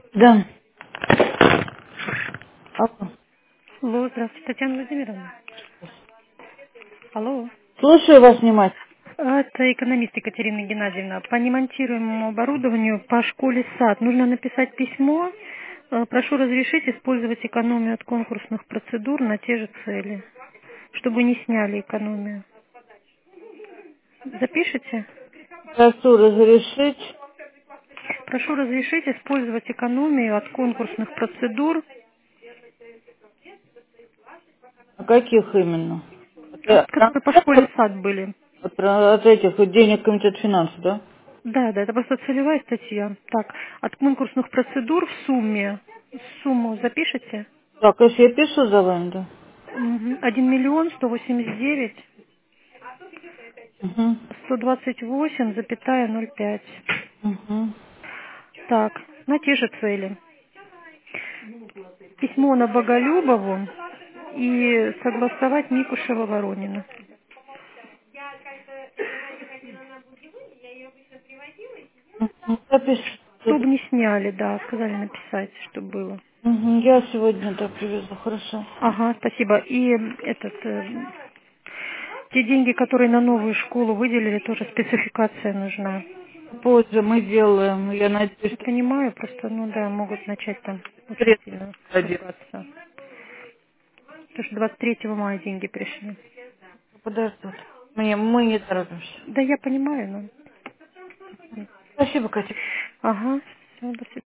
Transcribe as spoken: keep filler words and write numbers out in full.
Да. Алло. Алло, здравствуйте, Татьяна Владимировна. Алло. Слушаю вас внимательно. Это экономист Екатерина Геннадьевна. По немонтируемому оборудованию по школе САД нужно написать письмо. Э, Прошу разрешить использовать экономию от конкурсных процедур на те же цели, чтобы не сняли экономию. Запишите? Прошу разрешить. Прошу разрешить использовать экономию от конкурсных процедур, А каких именно? От, от э, которые по школе САД были. от, от этих вот денег комитет финансов, да? Да, да, это просто целевая статья. Так, от конкурсных процедур в сумме, сумму запишите? Так, если я пишу за вами, да? Мгм. Один миллион сто восемьдесят девять Угу. сто двадцать восемь запятая ноль пять. Угу. Так, на те же цели. Письмо на Боголюбову и согласовать Микушева Воронина. Угу. Запишу. Чтобы не сняли, да, сказали написать, чтобы было. Угу. Я сегодня, да, привезу, хорошо. Ага, спасибо. И этот, э, те деньги, которые на новую школу выделили, тоже спецификация нужна. Позже мы делаем, я надеюсь, Я что понимаю, просто, ну да, могут начать там очень средства сильно дадим. ругаться. Потому что двадцать третьего мая деньги пришли. Подождут. Мне, мы не торопимся. Да я понимаю, но... Спасибо, Катя. Ага, все, до свидания.